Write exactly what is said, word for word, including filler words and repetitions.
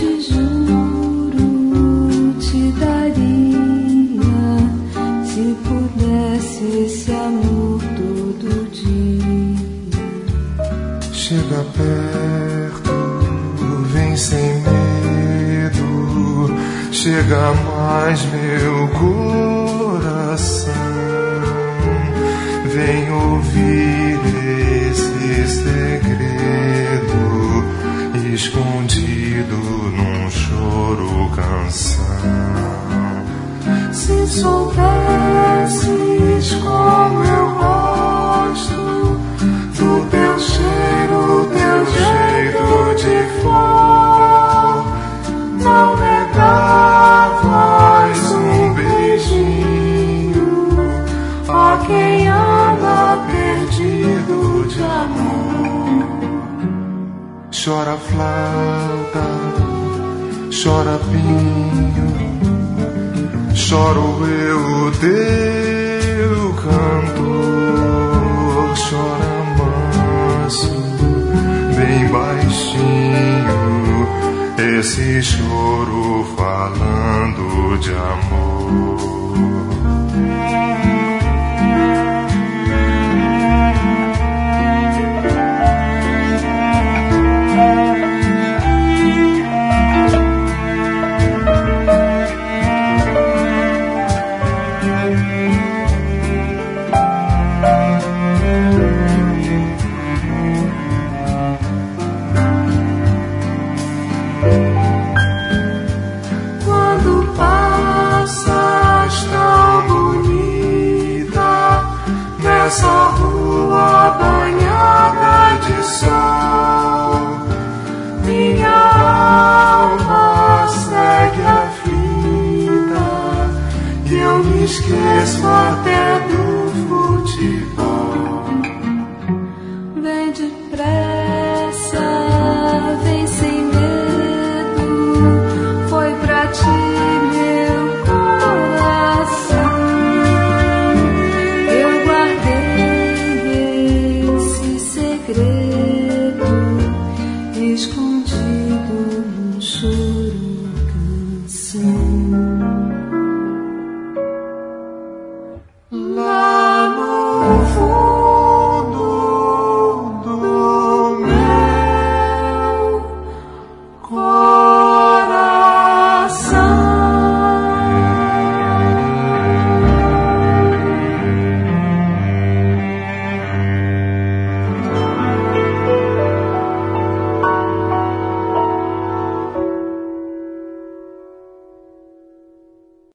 te juro, te daria, se pudesse esse amor todo dia. Chega perto, vem sem medo, chega mais meu coração. Vem ouvir esse segredo escondido num choro canção. Se soubesses como eu gosto do teu cheiro, teu jeito de flor, não negavas um beijinho a quem anda perdido de amor. Chora flauta, chora pinho, choro eu o teu cantor. Chora manso, bem baixinho, esse choro falando de amor.